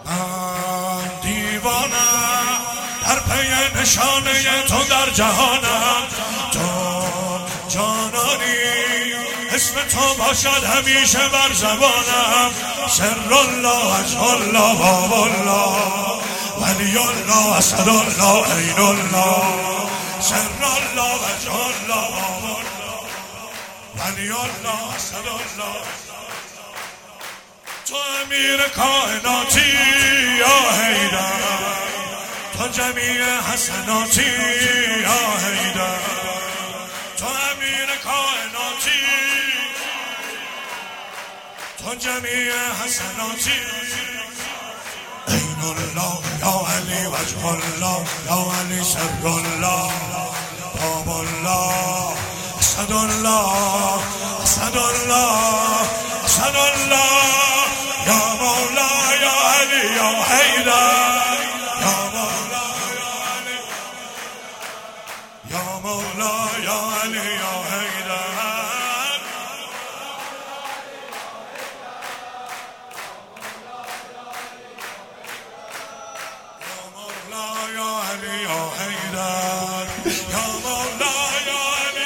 من دیوانم در پی نشانه تو در جهانم، تو جانانی اسم تو باشد همیشه بر زبانم. سر الله وجه الله باب الله ولی الله اسد الله عین الله. سر الله وجه الله باب الله ولی الله اسد الله. تو امیر کائناتی یا حیدر، تو جمیع حسناتی یا حیدر. تو امیر کائناتی، تو جمیع حسناتی. عین الله یا علی وجه الله یا علی سر الله باب الله اسد الله اسد الله اسد الله. یا مولا یا علی یا حیدر، یا مولا یا علی، یا مولا یا علی یا حیدر. یا مولا یا علی یا حیدر، یا مولا یا علی.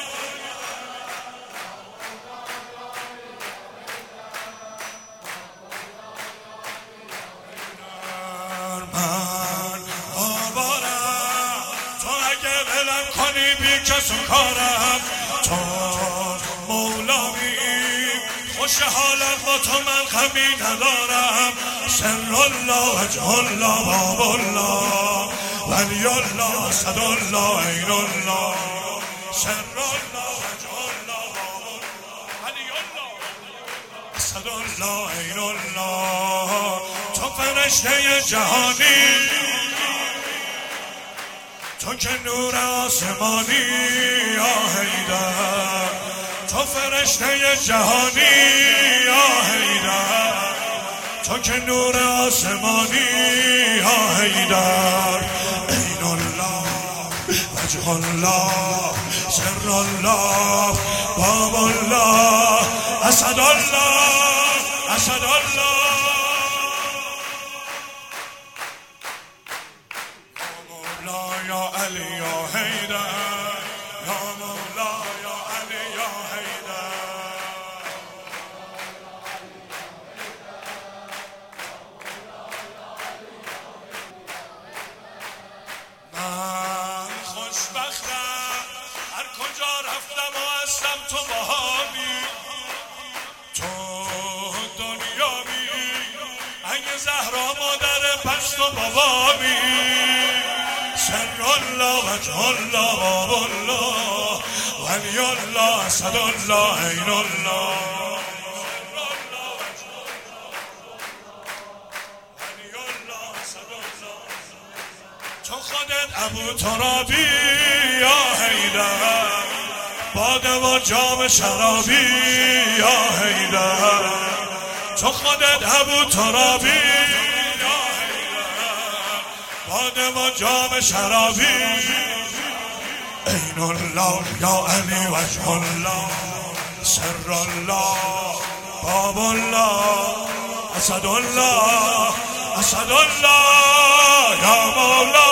من آوارم تو اگه ولم کنی بی کس و کارم، تو مولامی خوش حالم با تو من غمی ندارم. سر الله وجه الله باب الله ولی الله اسد الله عین الله. سر الله وجه الله باب الله ولی الله اسد الله عین الله. تو فرشته جهانی، تو که نور آسمانی یا حیدر. تو فرشته جهانی یا حیدر، تو که نور آسمانی یا حیدر. عین الله وجه الله سر الله باب الله اسد الله اسد الله. یا علی یا حیدر، یا مولا یا علی یا حیدر. من خوشبختم هر کجا رفتم و هستم تو بهامی، تو دنیامی اگه زهرا مادر پس تو بابامی. سر الله وجه الله باب الله ولی الله اسد الله عین الله. تو خودت ابو ترابی یا حیدر، باده و جام شرابی یا حیدر. تو خودت ابو ترابی باده و جام شرابی. عین الله یا علی وجه الله سر الله باب الله اسد الله اسد الله. یا مولا